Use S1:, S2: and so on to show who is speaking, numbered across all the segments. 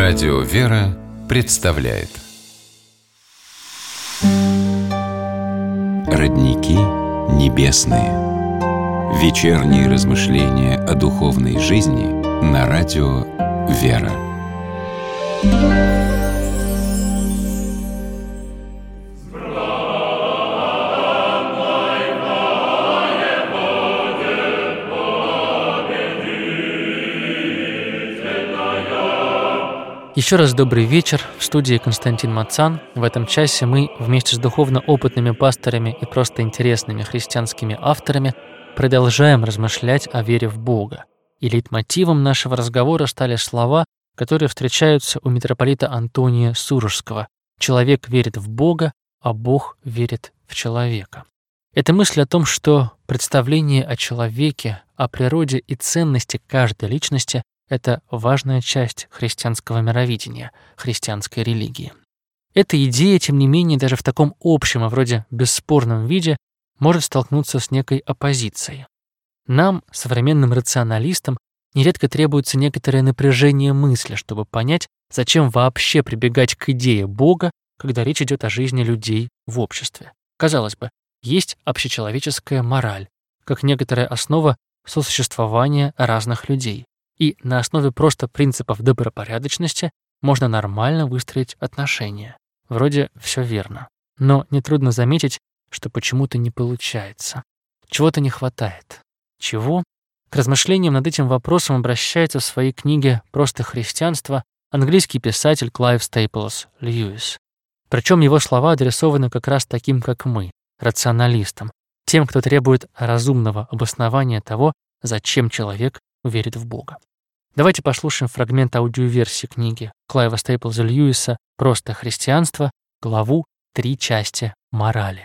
S1: Радио «Вера» представляет Родники небесные. Вечерние размышления о духовной жизни на радио «Вера».
S2: Еще раз добрый вечер. В студии Константин Мацан. В этом часе мы вместе с духовно опытными пасторами и просто интересными христианскими авторами продолжаем размышлять о вере в Бога. И лейтмотивом нашего разговора стали слова, которые встречаются у митрополита Антония Сурожского: «Человек верит в Бога, а Бог верит в человека». Это мысль о том, что представление о человеке, о природе и ценности каждой личности — это важная часть христианского мировидения, христианской религии. Эта идея, тем не менее, даже в таком общем и вроде бесспорном виде может столкнуться с некой оппозицией. Нам, современным рационалистам, нередко требуется некоторое напряжение мысли, чтобы понять, зачем вообще прибегать к идее Бога, когда речь идет о жизни людей в обществе. Казалось бы, есть общечеловеческая мораль, как некоторая основа сосуществования разных людей. И на основе просто принципов добропорядочности можно нормально выстроить отношения. Вроде все верно. Но нетрудно заметить, что почему-то не получается. Чего-то не хватает. Чего? К размышлениям над этим вопросом обращается в своей книге «Просто христианство» английский писатель Клайв Стейплс Льюис. Причем его слова адресованы как раз таким, как мы, рационалистам, тем, кто требует разумного обоснования того, зачем человек верит в Бога. Давайте послушаем фрагмент аудиоверсии книги Клайва Стейплза Льюиса «Просто христианство», главу «Три части морали».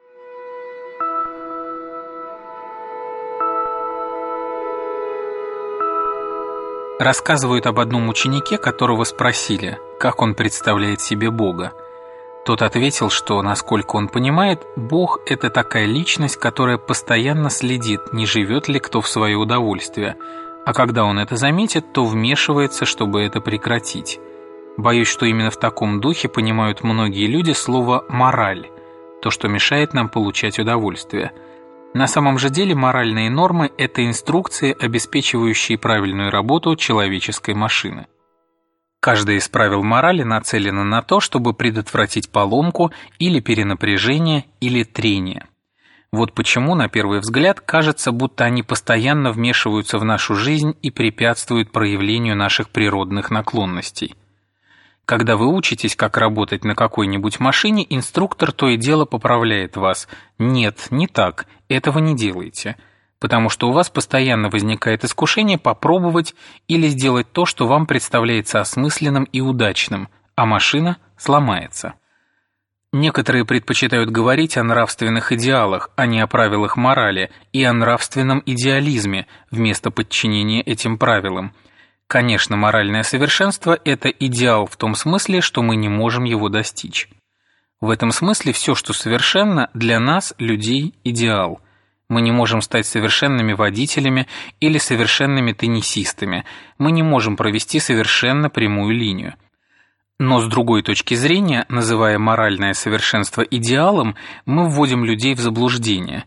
S3: Рассказывают об одном ученике, которого спросили, как он представляет себе Бога. Тот ответил, что, насколько он понимает, Бог – это такая личность, которая постоянно следит, не живет ли кто в свое удовольствие, а когда он это заметит, то вмешивается, чтобы это прекратить. Боюсь, что именно в таком духе понимают многие люди слово «мораль», то, что мешает нам получать удовольствие. На самом же деле моральные нормы – это инструкции, обеспечивающие правильную работу человеческой машины. Каждое из правил морали нацелено на то, чтобы предотвратить поломку или перенапряжение или трение. Вот почему, на первый взгляд, кажется, будто они постоянно вмешиваются в нашу жизнь и препятствуют проявлению наших природных наклонностей. Когда вы учитесь, как работать на какой-нибудь машине, инструктор то и дело поправляет вас: «Нет, не так, этого не делайте», потому что у вас постоянно возникает искушение попробовать или сделать то, что вам представляется осмысленным и удачным, а машина сломается. Некоторые предпочитают говорить о нравственных идеалах, а не о правилах морали, и о нравственном идеализме вместо подчинения этим правилам. Конечно, моральное совершенство – это идеал в том смысле, что мы не можем его достичь. В этом смысле все, что совершенно, для нас, людей, идеал. Мы не можем стать совершенными водителями или совершенными теннисистами. Мы не можем провести совершенно прямую линию. Но с другой точки зрения, называя моральное совершенство идеалом, мы вводим людей в заблуждение.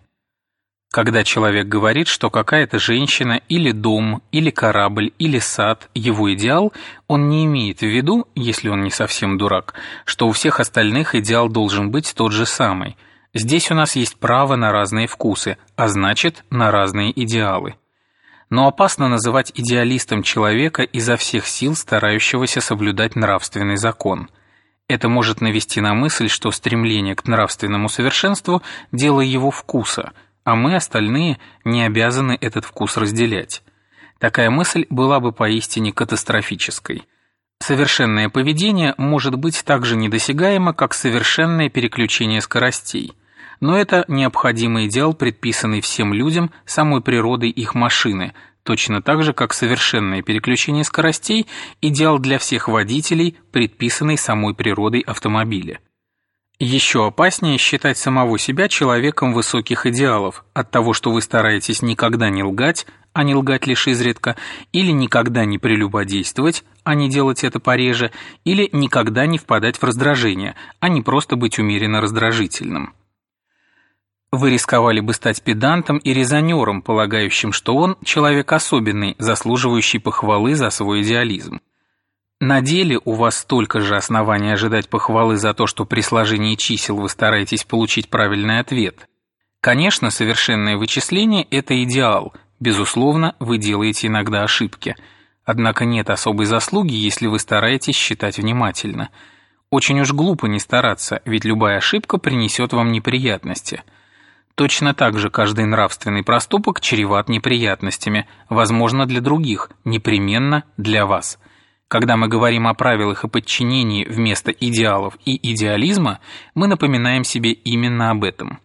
S3: Когда человек говорит, что какая-то женщина или дом, или корабль, или сад – его идеал, он не имеет в виду, если он не совсем дурак, что у всех остальных идеал должен быть тот же самый. Здесь у нас есть право на разные вкусы, а значит, на разные идеалы. Но опасно называть идеалистом человека изо всех сил, старающегося соблюдать нравственный закон. Это может навести на мысль, что стремление к нравственному совершенству – дело его вкуса, а мы, остальные, не обязаны этот вкус разделять. Такая мысль была бы поистине катастрофической. Совершенное поведение может быть так же недосягаемо, как совершенное переключение скоростей. Но это необходимый идеал, предписанный всем людям самой природой их машины, точно так же, как совершенное переключение скоростей – идеал для всех водителей, предписанный самой природой автомобиля. Еще опаснее считать самого себя человеком высоких идеалов, от того, что вы стараетесь никогда не лгать, а не лгать лишь изредка, или никогда не прелюбодействовать, а не делать это пореже, или никогда не впадать в раздражение, а не просто быть умеренно раздражительным. Вы рисковали бы стать педантом и резонером, полагающим, что он человек особенный, заслуживающий похвалы за свой идеализм. На деле у вас столько же оснований ожидать похвалы за то, что при сложении чисел вы стараетесь получить правильный ответ. Конечно, совершенное вычисление – это идеал. Безусловно, вы делаете иногда ошибки. Однако нет особой заслуги, если вы стараетесь считать внимательно. Очень уж глупо не стараться, ведь любая ошибка принесет вам неприятности. Точно так же каждый нравственный проступок чреват неприятностями, возможно, для других, непременно для вас. Когда мы говорим о правилах и подчинении вместо идеалов и идеализма, мы напоминаем себе именно об этом.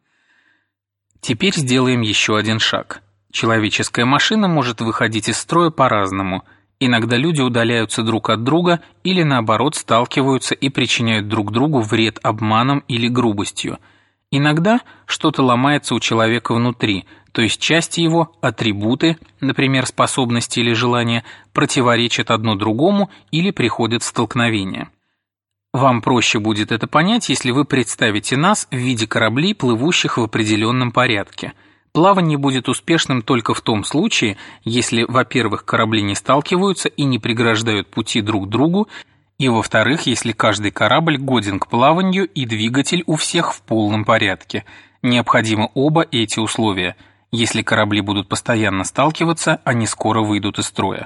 S3: Теперь сделаем еще один шаг. Человеческая машина может выходить из строя по-разному. Иногда люди удаляются друг от друга или, наоборот, сталкиваются и причиняют друг другу вред обманом или грубостью. Иногда что-то ломается у человека внутри, то есть части его, атрибуты, например, способности или желания, противоречат одно другому или приходят в столкновение. Вам проще будет это понять, если вы представите нас в виде кораблей, плывущих в определенном порядке. Плавание будет успешным только в том случае, если, во-первых, корабли не сталкиваются и не преграждают пути друг другу, и, во-вторых, если каждый корабль годен к плаванию и двигатель у всех в полном порядке. Необходимы оба эти условия. Если корабли будут постоянно сталкиваться, они скоро выйдут из строя.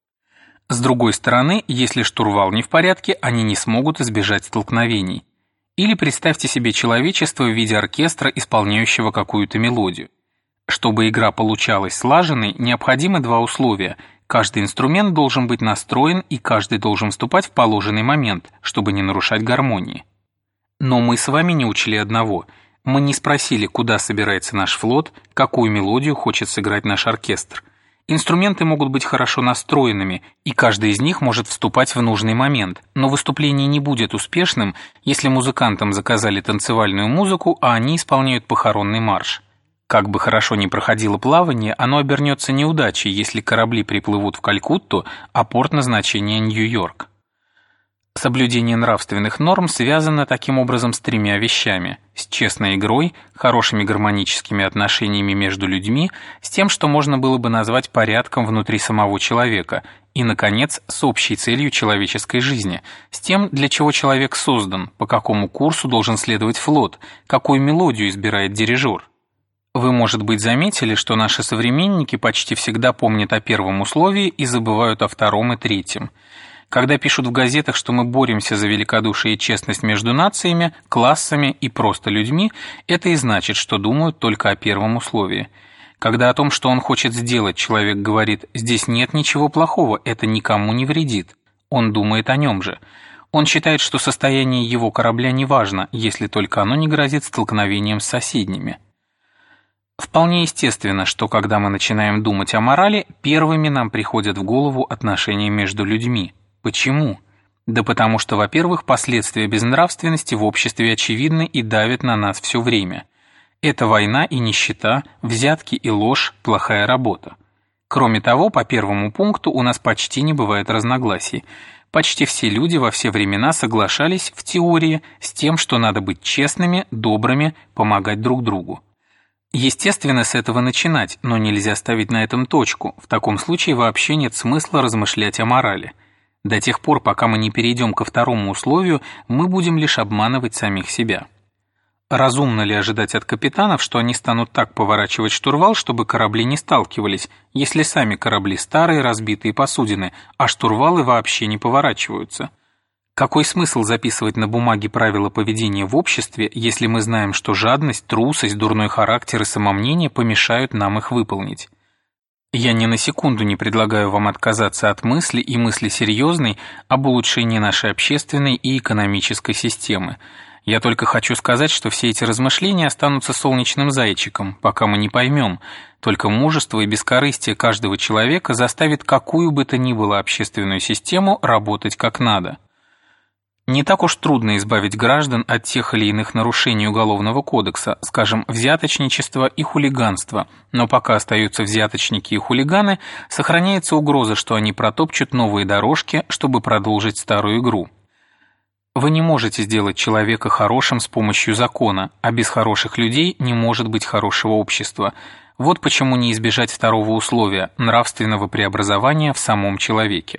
S3: С другой стороны, если штурвал не в порядке, они не смогут избежать столкновений. Или представьте себе человечество в виде оркестра, исполняющего какую-то мелодию. Чтобы игра получалась слаженной, необходимы два условия. Каждый инструмент должен быть настроен, и каждый должен вступать в положенный момент, чтобы не нарушать гармонии. Но мы с вами не учли одного. Мы не спросили, куда собирается наш флот, какую мелодию хочет сыграть наш оркестр. Инструменты могут быть хорошо настроенными, и каждый из них может вступать в нужный момент, но выступление не будет успешным, если музыкантам заказали танцевальную музыку, а они исполняют похоронный марш. Как бы хорошо ни проходило плавание, оно обернется неудачей, если корабли приплывут в Калькутту, а порт назначения Нью-Йорк. Соблюдение нравственных норм связано таким образом с тремя вещами: с честной игрой, хорошими гармоническими отношениями между людьми, с тем, что можно было бы назвать порядком внутри самого человека, и, наконец, с общей целью человеческой жизни, с тем, для чего человек создан, по какому курсу должен следовать флот, какую мелодию избирает дирижер. Вы, может быть, заметили, что наши современники почти всегда помнят о первом условии и забывают о втором и третьем. Когда пишут в газетах, что мы боремся за великодушие и честность между нациями, классами и просто людьми, это и значит, что думают только о первом условии. Когда о том, что он хочет сделать, человек говорит: «Здесь нет ничего плохого, это никому не вредит», он думает о нем же. Он считает, что состояние его корабля не важно, если только оно не грозит столкновением с соседними. Вполне естественно, что когда мы начинаем думать о морали, первыми нам приходят в голову отношения между людьми. Почему? Да потому что, во-первых, последствия безнравственности в обществе очевидны и давят на нас все время. Это война и нищета, взятки и ложь, плохая работа. Кроме того, по первому пункту у нас почти не бывает разногласий. Почти все люди во все времена соглашались в теории с тем, что надо быть честными, добрыми, помогать друг другу. Естественно, с этого начинать, но нельзя ставить на этом точку. В таком случае вообще нет смысла размышлять о морали. До тех пор, пока мы не перейдем ко второму условию, мы будем лишь обманывать самих себя. Разумно ли ожидать от капитанов, что они станут так поворачивать штурвал, чтобы корабли не сталкивались, если сами корабли старые, разбитые посудины, а штурвалы вообще не поворачиваются? Какой смысл записывать на бумаге правила поведения в обществе, если мы знаем, что жадность, трусость, дурной характер и самомнение помешают нам их выполнить? Я ни на секунду не предлагаю вам отказаться от мысли и мысли серьезной об улучшении нашей общественной и экономической системы. Я только хочу сказать, что все эти размышления останутся солнечным зайчиком, пока мы не поймем. Только мужество и бескорыстие каждого человека заставит какую бы то ни было общественную систему работать как надо. Не так уж трудно избавить граждан от тех или иных нарушений Уголовного кодекса, скажем, взяточничества и хулиганства, но пока остаются взяточники и хулиганы, сохраняется угроза, что они протопчут новые дорожки, чтобы продолжить старую игру. Вы не можете сделать человека хорошим с помощью закона, а без хороших людей не может быть хорошего общества. Вот почему не избежать второго условия – нравственного преобразования в самом человеке.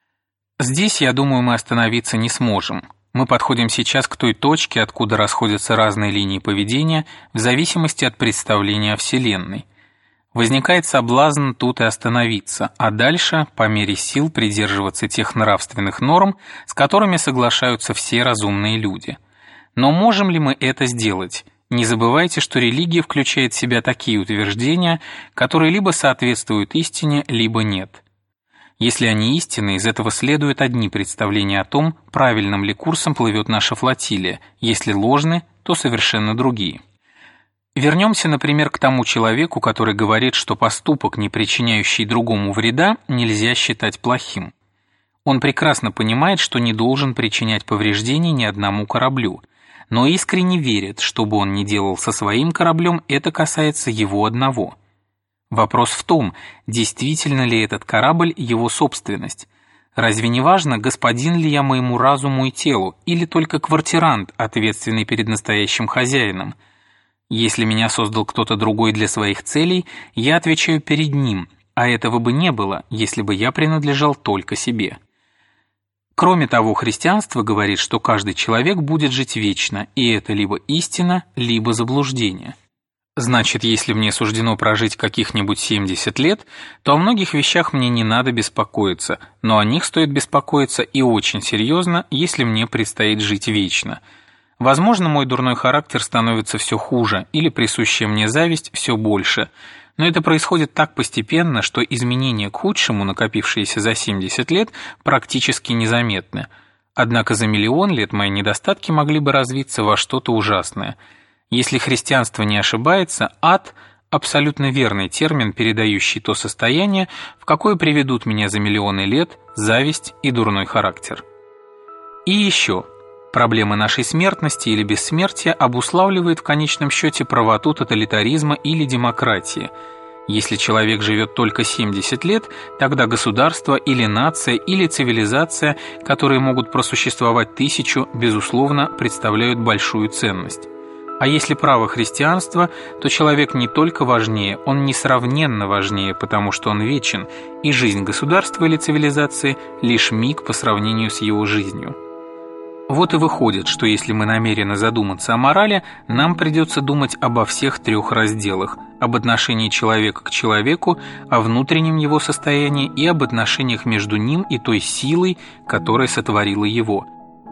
S3: Здесь, я думаю, мы остановиться не сможем. Мы подходим сейчас к той точке, откуда расходятся разные линии поведения в зависимости от представления о Вселенной. Возникает соблазн тут и остановиться, а дальше, по мере сил, придерживаться тех нравственных норм, с которыми соглашаются все разумные люди. Но можем ли мы это сделать? Не забывайте, что религия включает в себя такие утверждения, которые либо соответствуют истине, либо нет. Если они истинны, из этого следуют одни представления о том, правильным ли курсом плывет наша флотилия, если ложны, то совершенно другие. Вернемся, например, к тому человеку, который говорит, что поступок, не причиняющий другому вреда, нельзя считать плохим. Он прекрасно понимает, что не должен причинять повреждений ни одному кораблю, но искренне верит, что бы он ни делал со своим кораблем, это касается его одного. Вопрос в том, действительно ли этот корабль его собственность. Разве не важно, господин ли я моему разуму и телу, или только квартирант, ответственный перед настоящим хозяином? Если меня создал кто-то другой для своих целей, я отвечаю перед ним, а этого бы не было, если бы я принадлежал только себе. Кроме того, христианство говорит, что каждый человек будет жить вечно, и это либо истина, либо заблуждение. Значит, если мне суждено прожить каких-нибудь 70 лет, то о многих вещах мне не надо беспокоиться, но о них стоит беспокоиться и очень серьезно, если мне предстоит жить вечно. Возможно, мой дурной характер становится все хуже, или присущая мне зависть все больше, но это происходит так постепенно, что изменения к худшему, накопившиеся за 70 лет, практически незаметны. Однако за миллион лет мои недостатки могли бы развиться во что-то ужасное. Если христианство не ошибается, ад – абсолютно верный термин, передающий то состояние, в какое приведут меня за миллионы лет зависть и дурной характер. И еще. Проблема нашей смертности или бессмертия обуславливает в конечном счете правоту тоталитаризма или демократии. Если человек живет только 70 лет, тогда государство или нация или цивилизация, которые могут просуществовать 1000, безусловно, представляют большую ценность. А если право христианства, то человек не только важнее, он несравненно важнее, потому что он вечен, и жизнь государства или цивилизации – лишь миг по сравнению с его жизнью. Вот и выходит, что если мы намерены задуматься о морали, нам придется думать обо всех 3 разделах – об отношении человека к человеку, о внутреннем его состоянии и об отношениях между ним и той силой, которая сотворила его.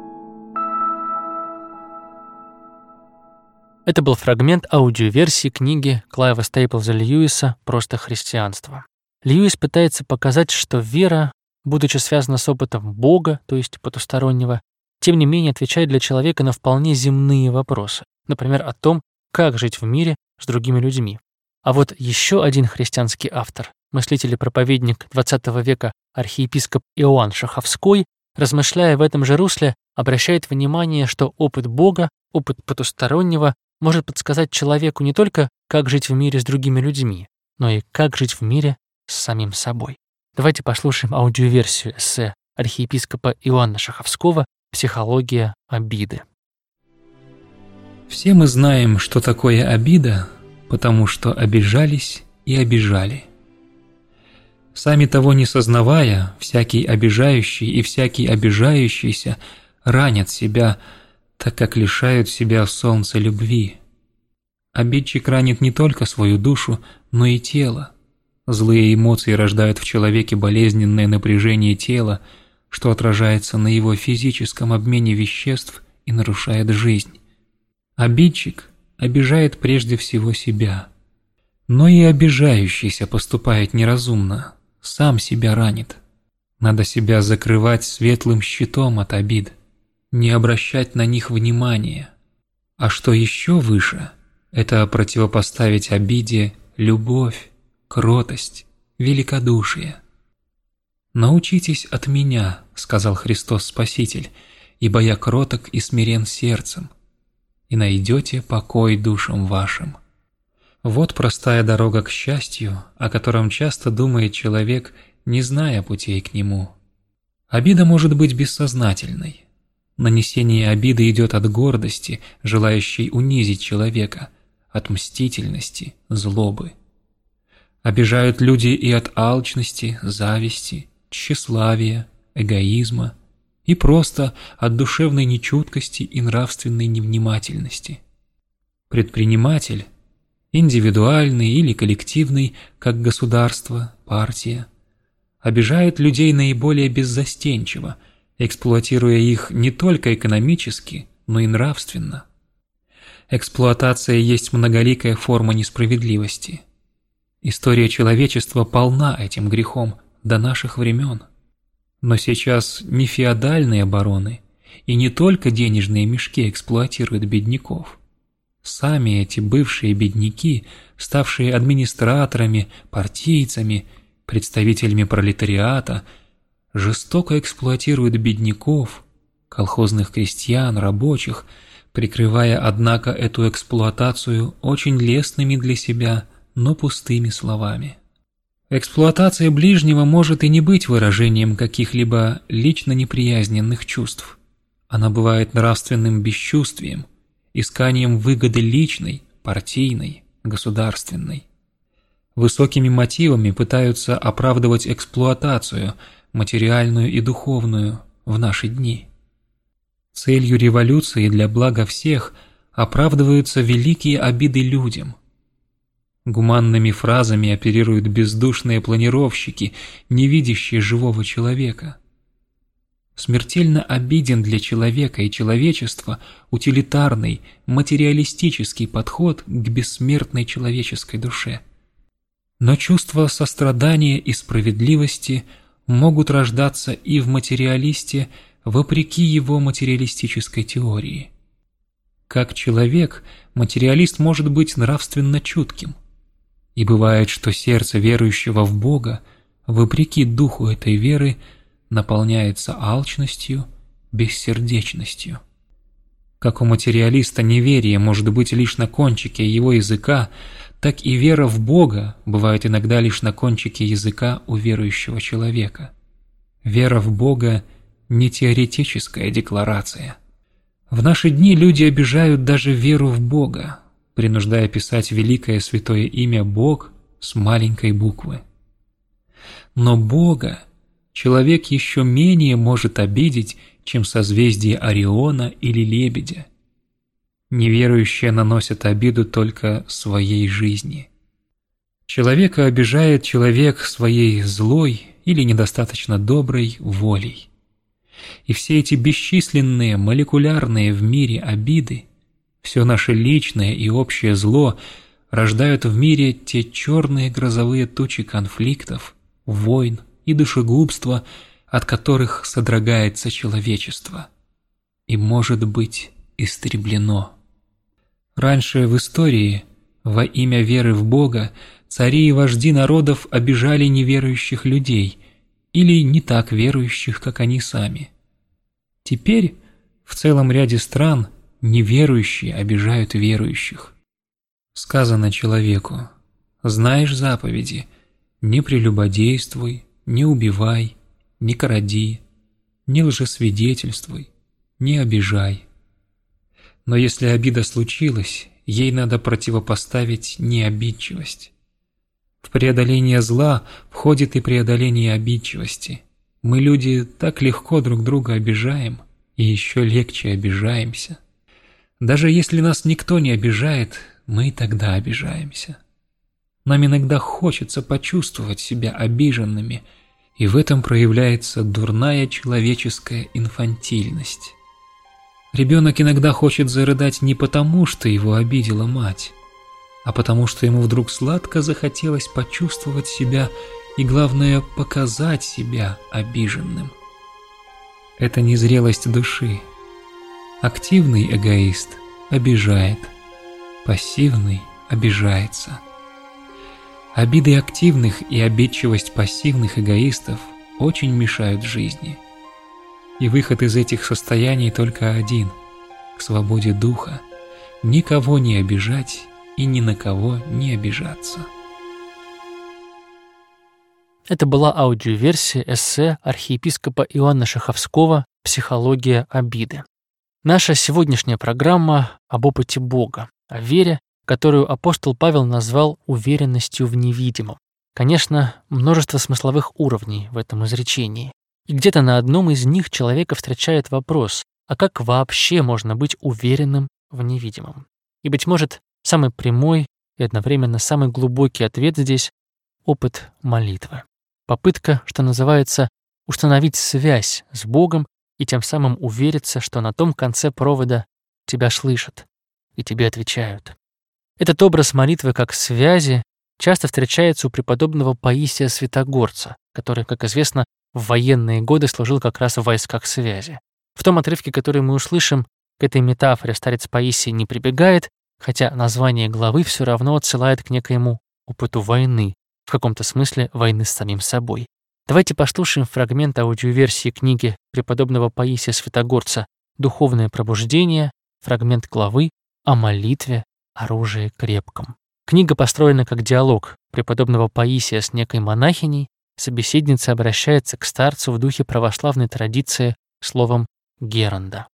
S2: Это был фрагмент аудиоверсии книги Клайва Стейплза Льюиса «Просто христианство». Льюис пытается показать, что вера, будучи связана с опытом Бога, то есть потустороннего, тем не менее отвечает для человека на вполне земные вопросы, например, о том, как жить в мире с другими людьми. А вот еще один христианский автор, мыслитель и проповедник XX века архиепископ Иоанн Шаховской, размышляя в этом же русле, обращает внимание, что опыт Бога, опыт потустороннего может подсказать человеку не только, как жить в мире с другими людьми, но и как жить в мире с самим собой. Давайте послушаем аудиоверсию эссе архиепископа Иоанна Шаховского «Психология обиды».
S4: Все мы знаем, что такое обида, потому что обижались и обижали. Сами того не сознавая, всякий обижающий и всякий обижающийся ранят себя, так как лишают себя солнца любви. Обидчик ранит не только свою душу, но и тело. Злые эмоции рождают в человеке болезненное напряжение тела, что отражается на его физическом обмене веществ и нарушает жизнь. Обидчик обижает прежде всего себя. Но и обижающийся поступает неразумно, сам себя ранит. Надо себя закрывать светлым щитом от обид, не обращать на них внимания. А что еще выше, это противопоставить обиде любовь, кротость, великодушие. «Научитесь от меня, — сказал Христос Спаситель, — ибо я кроток и смирен сердцем, и найдете покой душам вашим». Вот простая дорога к счастью, о котором часто думает человек, не зная путей к нему. Обида может быть бессознательной. Нанесение обиды идет от гордости, желающей унизить человека, от мстительности, злобы. Обижают люди и от алчности, зависти, тщеславия, эгоизма и просто от душевной нечуткости и нравственной невнимательности. Предприниматель, индивидуальный или коллективный, как государство, партия, обижает людей наиболее беззастенчиво, эксплуатируя их не только экономически, но и нравственно. Эксплуатация есть многоликая форма несправедливости. История человечества полна этим грехом до наших времен. Но сейчас не феодальные бароны и не только денежные мешки эксплуатируют бедняков. Сами эти бывшие бедняки, ставшие администраторами, партийцами, представителями пролетариата, жестоко эксплуатируют бедняков, колхозных крестьян, рабочих, прикрывая, однако, эту эксплуатацию очень лестными для себя, но пустыми словами. Эксплуатация ближнего может и не быть выражением каких-либо лично неприязненных чувств. Она бывает нравственным бесчувствием, исканием выгоды личной, партийной, государственной. Высокими мотивами пытаются оправдывать эксплуатацию, материальную и духовную, в наши дни. Целью революции для блага всех оправдываются великие обиды людям. Гуманными фразами оперируют бездушные планировщики, не видящие живого человека. Смертельно обиден для человека и человечества утилитарный, материалистический подход к бессмертной человеческой душе. Но чувства сострадания и справедливости могут рождаться и в материалисте, вопреки его материалистической теории. Как человек, материалист может быть нравственно чутким. И бывает, что сердце верующего в Бога, вопреки духу этой веры, наполняется алчностью, бессердечностью. Как у материалиста неверие может быть лишь на кончике его языка, так и вера в Бога бывает иногда лишь на кончике языка у верующего человека. Вера в Бога – не теоретическая декларация. В наши дни люди обижают даже веру в Бога, принуждая писать великое святое имя Бог с маленькой буквы. Но Бога человек еще менее может обидеть, чем созвездие Ориона или Лебедя. Неверующие наносят обиду только своей жизни. Человека обижает человек своей злой или недостаточно доброй волей. И все эти бесчисленные молекулярные в мире обиды, все наше личное и общее зло рождают в мире те черные грозовые тучи конфликтов, войн и душегубства, от которых содрогается человечество и может быть истреблено. Раньше в истории во имя веры в Бога цари и вожди народов обижали неверующих людей или не так верующих, как они сами. Теперь в целом ряде стран неверующие обижают верующих. Сказано человеку: знаешь заповеди, не прелюбодействуй, не убивай, не кради, не лжесвидетельствуй, не обижай. Но если обида случилась, ей надо противопоставить необидчивость. В преодоление зла входит и преодоление обидчивости. Мы, люди, так легко друг друга обижаем, и еще легче обижаемся. Даже если нас никто не обижает, мы и тогда обижаемся. Нам иногда хочется почувствовать себя обиженными, и в этом проявляется дурная человеческая инфантильность. Ребенок иногда хочет зарыдать не потому, что его обидела мать, а потому что ему вдруг сладко захотелось почувствовать себя и, главное, показать себя обиженным. Это незрелость души. Активный эгоист обижает, пассивный обижается. Обиды активных и обидчивость пассивных эгоистов очень мешают жизни. И выход из этих состояний только один – к свободе духа, никого не обижать и ни на кого не обижаться.
S2: Это была аудиоверсия эссе архиепископа Иоанна Шаховского «Психология обиды». Наша сегодняшняя программа об опыте Бога, о вере, которую апостол Павел назвал уверенностью в невидимом. Конечно, множество смысловых уровней в этом изречении. И где-то на одном из них человека встречает вопрос, а как вообще можно быть уверенным в невидимом? И, быть может, самый прямой и одновременно самый глубокий ответ здесь — опыт молитвы. Попытка, что называется, установить связь с Богом и тем самым увериться, что на том конце провода тебя слышат и тебе отвечают. Этот образ молитвы как связи часто встречается у преподобного Паисия Святогорца, который, как известно, в военные годы служил как раз в войсках связи. В том отрывке, который мы услышим, к этой метафоре старец Паисий не прибегает, хотя название главы все равно отсылает к некоему опыту войны, в каком-то смысле войны с самим собой. Давайте послушаем фрагмент аудиоверсии книги преподобного Паисия Святогорца «Духовное пробуждение», фрагмент главы о молитве, оружии крепком. Книга построена как диалог преподобного Паисия с некой монахиней, собеседница обращается к старцу в духе православной традиции словом «геранда».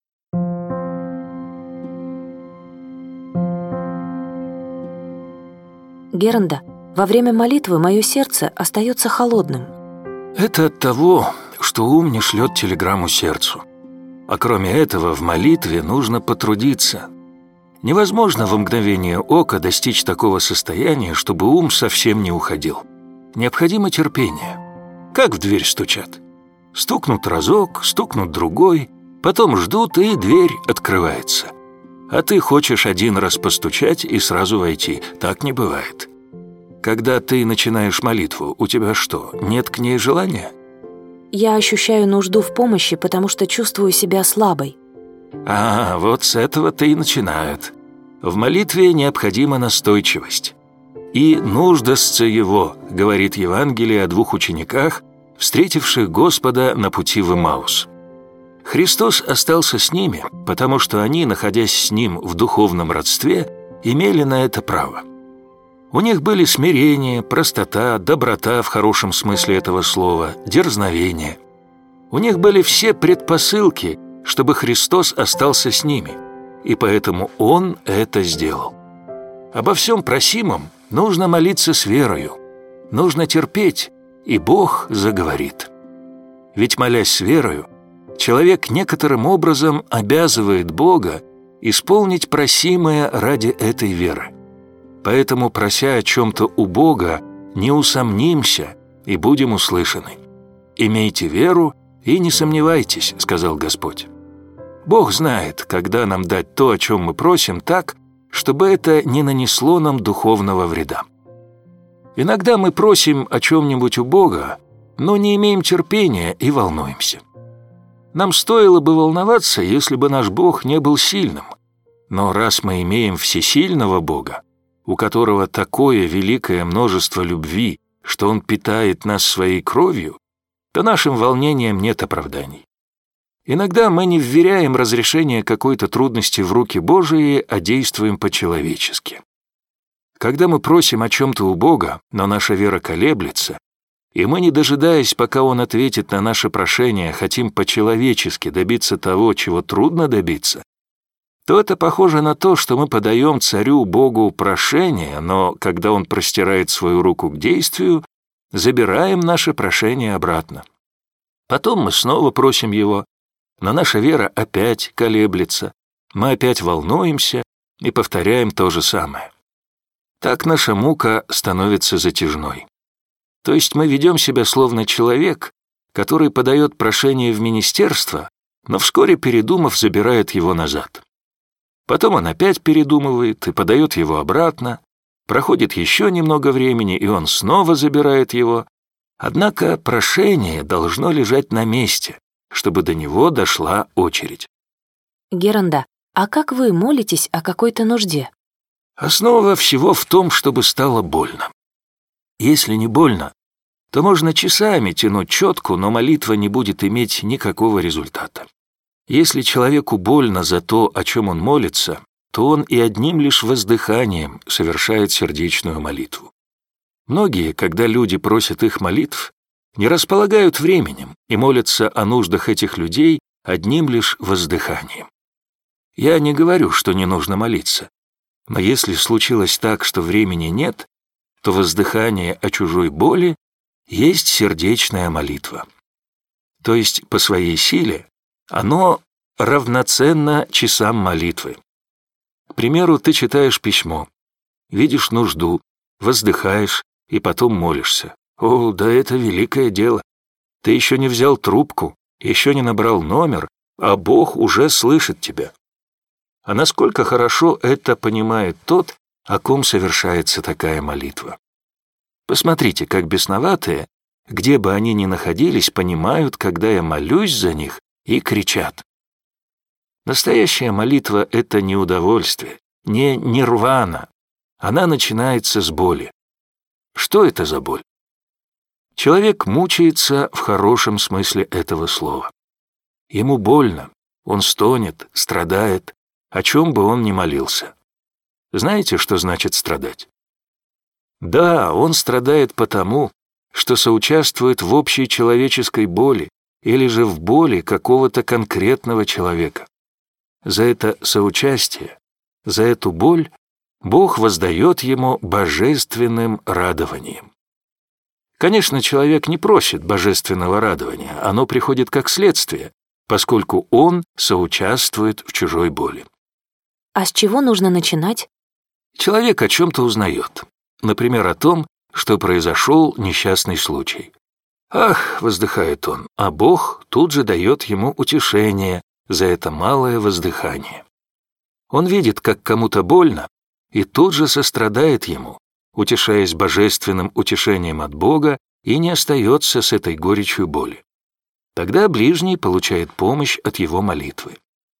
S5: Геранда, во время молитвы мое сердце остается холодным.
S6: Это от того, что ум не шлет телеграмму сердцу. А кроме этого, в молитве нужно потрудиться. Невозможно в мгновение ока достичь такого состояния, чтобы ум совсем не уходил. Необходимо терпение. Как в дверь стучат. Стукнут разок, стукнут другой, потом ждут, и дверь открывается. А ты хочешь один раз постучать и сразу войти. Так не бывает. Когда ты начинаешь молитву, у тебя что, нет к ней желания?
S5: Я ощущаю нужду в помощи, потому что чувствую себя слабой.
S6: Вот с этого-то и начинают. В молитве необходима настойчивость. «И нуждастся его», — говорит Евангелие о двух учениках, встретивших Господа на пути в Эмаус. Христос остался с ними, потому что они, находясь с Ним в духовном родстве, имели на это право. У них были смирение, простота, доброта в хорошем смысле этого слова, дерзновение. У них были все предпосылки, чтобы Христос остался с ними, и поэтому Он это сделал. Обо всем просимом нужно молиться с верою, нужно терпеть, и Бог заговорит. Ведь, молясь с верою, человек некоторым образом обязывает Бога исполнить просимое ради этой веры. Поэтому, прося о чем-то у Бога, не усомнимся и будем услышаны. «Имейте веру и не сомневайтесь», — сказал Господь. Бог знает, когда нам дать то, о чем мы просим, так, чтобы это не нанесло нам духовного вреда. Иногда мы просим о чем-нибудь у Бога, но не имеем терпения и волнуемся. Нам стоило бы волноваться, если бы наш Бог не был сильным. Но раз мы имеем всесильного Бога, у которого такое великое множество любви, что Он питает нас своей кровью, то нашим волнениям нет оправданий. Иногда мы не вверяем разрешение какой-то трудности в руки Божии, а действуем по-человечески. Когда мы просим о чем-то у Бога, но наша вера колеблется, и мы, не дожидаясь, пока Он ответит на наше прошение, хотим по-человечески добиться того, чего трудно добиться, то это похоже на то, что мы подаем царю Богу прошение, но когда Он простирает свою руку к действию, забираем наше прошение обратно. Потом мы снова просим Его, но наша вера опять колеблется, мы опять волнуемся и повторяем то же самое. Так наша мука становится затяжной. То есть мы ведем себя словно человек, который подает прошение в министерство, но вскоре, передумав, забирает его назад. Потом он опять передумывает и подает его обратно, проходит еще немного времени, и он снова забирает его. Однако прошение должно лежать на месте, чтобы до него дошла очередь.
S5: Геранда, а как вы молитесь о какой-то нужде?
S6: Основа всего в том, чтобы стало больно. Если не больно, то можно часами тянуть четку, но молитва не будет иметь никакого результата. Если человеку больно за то, о чем он молится, то он и одним лишь воздыханием совершает сердечную молитву. Многие, когда люди просят их молитв, не располагают временем и молятся о нуждах этих людей одним лишь воздыханием. Я не говорю, что не нужно молиться, но если случилось так, что времени нет, то воздыхание о чужой боли есть сердечная молитва. То есть по своей силе оно равноценно часам молитвы. К примеру, ты читаешь письмо, видишь нужду, воздыхаешь и потом молишься. О, да это великое дело. Ты еще не взял трубку, еще не набрал номер, а Бог уже слышит тебя. А насколько хорошо это понимает тот, о ком совершается такая молитва. Посмотрите, как бесноватые, где бы они ни находились, понимают, когда я молюсь за них, и кричат. Настоящая молитва — это не удовольствие, не нирвана. Она начинается с боли. Что это за боль? Человек мучается в хорошем смысле этого слова. Ему больно, он стонет, страдает, о чем бы он ни молился. Знаете, что значит страдать? Да, он страдает потому, что соучаствует в общей человеческой боли или же в боли какого-то конкретного человека. За это соучастие, за эту боль Бог воздает ему божественным радованием. Конечно, человек не просит божественного радования, оно приходит как следствие, поскольку он соучаствует в чужой боли.
S5: А с чего нужно начинать?
S6: Человек о чем-то узнает. Например, о том, что произошел несчастный случай. «Ах», — воздыхает он, а Бог тут же дает ему утешение за это малое воздыхание. Он видит, как кому-то больно, и тут же сострадает ему, утешаясь божественным утешением от Бога, и не остается с этой горечью боли. Тогда ближний получает помощь от его молитвы.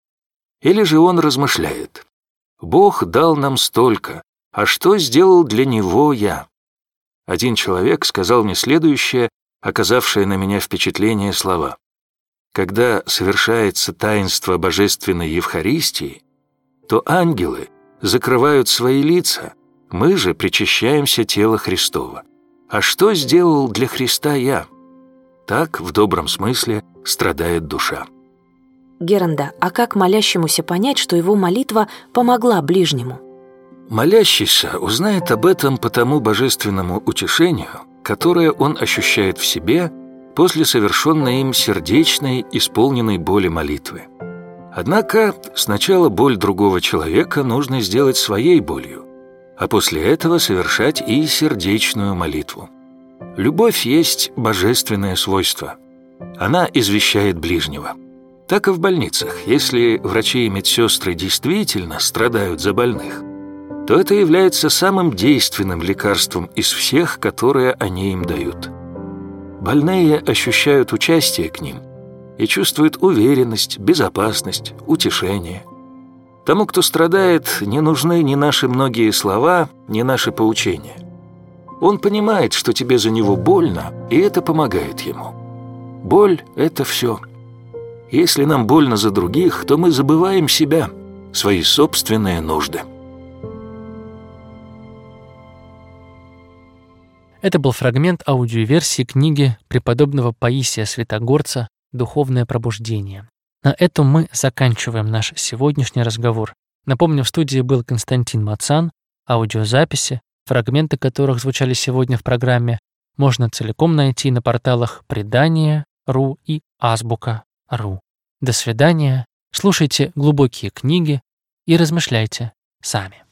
S6: Или же он размышляет: «Бог дал нам столько, а что сделал для него я?» Один человек сказал мне следующее, оказавшее на меня впечатление слова: «Когда совершается таинство Божественной Евхаристии, то ангелы закрывают свои лица, мы же причащаемся тела Христова. А что сделал для Христа я?» Так, в добром смысле, страдает душа.
S5: Геранда, а как молящемуся понять, что его молитва помогла ближнему?
S6: Молящийся узнает об этом по тому божественному утешению, которое он ощущает в себе после совершенной им сердечной, исполненной боли молитвы. Однако сначала боль другого человека нужно сделать своей болью, а после этого совершать и сердечную молитву. Любовь есть божественное свойство. Она извещает ближнего. Так и в больницах. Если врачи и медсестры действительно страдают за больных, то это является самым действенным лекарством из всех, которые они им дают. Больные ощущают участие к ним и чувствуют уверенность, безопасность, утешение. Тому, кто страдает, не нужны ни наши многие слова, ни наши поучения. Он понимает, что тебе за него больно, и это помогает ему. Боль — это все. Если нам больно за других, то мы забываем себя, свои собственные нужды.
S2: Это был фрагмент аудиоверсии книги преподобного Паисия Святогорца «Духовное пробуждение». На этом мы заканчиваем наш сегодняшний разговор. Напомню, в студии был Константин Мацан. Аудиозаписи, фрагменты которых звучали сегодня в программе, можно целиком найти на порталах Предание.ру и Азбука.ру. До свидания, слушайте глубокие книги и размышляйте сами.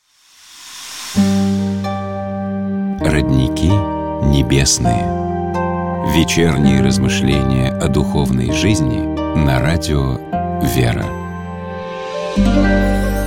S1: Родники небесные. Вечерние размышления о духовной жизни на радио «Вера».